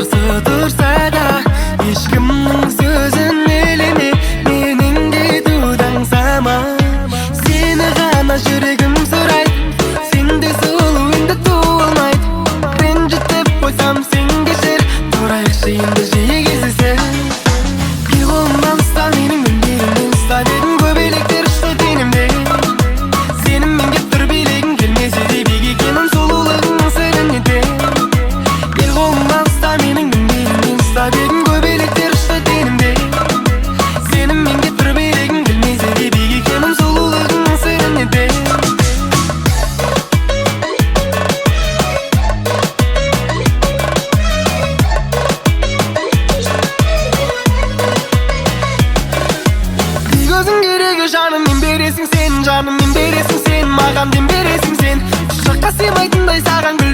қарсы тұрса да, ешкімнің сөзін елеме, менің кетуді аңсама. Сені ғана жүрегім сұрайды, сенде сұлу енді туылмайды. Ренжітіп қойсам сен кешір, тұрайықшы енді жиі кездесіп. Bir қолымнан ұста, менің мінберімнен ұста дедім, көбелектер ұшты денімде. Сенің мен кеп тұр билегің келмесе де, бек екенім сұлулығыңның сырын ете. Bir қолымнан ұста, менің мінберімнен ұста дедім, көбелектер ұшты денімде. Сенің мен кеп тұр билегің келмесе де, бек екенім сұлулығыңның сырын ете. Gözün gerегі жаным, мен бересің сен, жаным мен бересің сен, маған дем бересің сен. Құшаққа сыймайтындай саған гүл